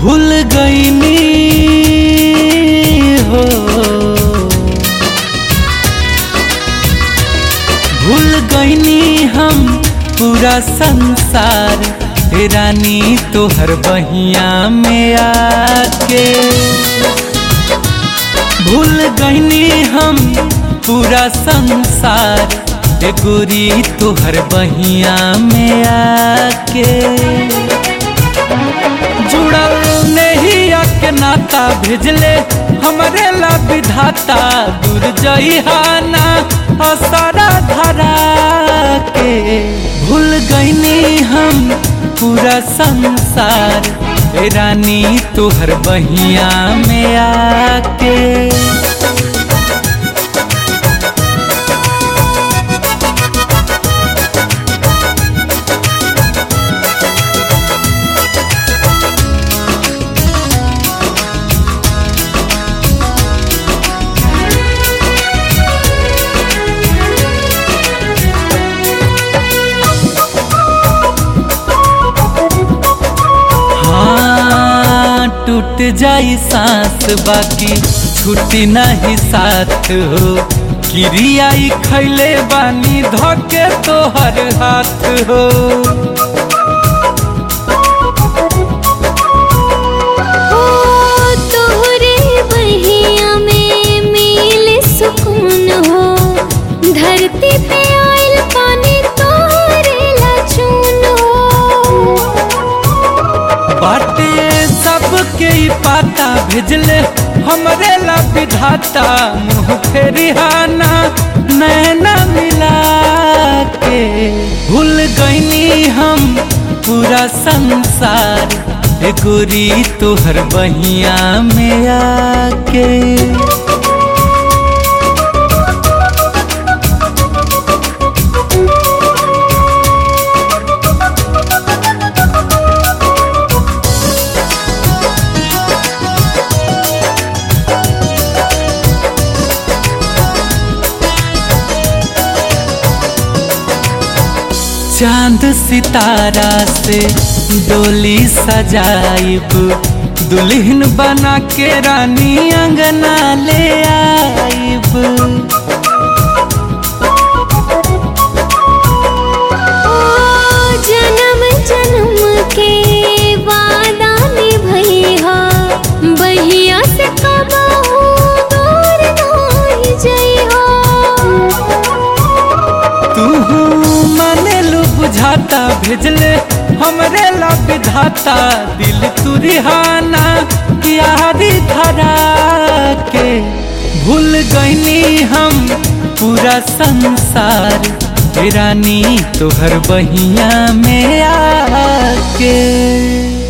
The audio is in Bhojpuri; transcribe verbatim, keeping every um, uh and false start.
भूल गईनी हो, भूल गईनी हम पूरा संसार हे रानी तोहर बहिया में आके। भूल गईनी हम पूरा संसार हे गोरी तोहर बहिया में आके। जुड़ल नहीं आके नाता भेजले हमरे ला विधाता, दूर जइहाना असरा धरा के। भूल गईनी हम पूरा संसार ए रानी तोहर बहिया में आके। टूट जाई सांस बाकी छुट्टी नहीं साथ हो, किरियाई खैले बानी धोके तोहर हाथ हो। तोहरे बहिया में मिले सुकून हो, धरती पे आइल पानी तोहरे ला चून हो। बाटे सबके पाता भेजले हमरे ला विधाता, मुँह फेरिहाना नैना मिला के। भूल गईनी हम पूरा संसार ए गोरी तोहर बहिया में आके। चांद सितारा से डोली सजाइब, दुल्हन बना के रानी अंगना ले आइब। जन्म जन्म के वादा निभइहा, बहिया से कबहू दूर नहीं जइहा। तू बुझाता भेजले हमरे ला विधाता, दिल तुरिहाना यारी धरा के। भूल गईनी हम पूरा संसार हे रानी तोहर बहिया में आके।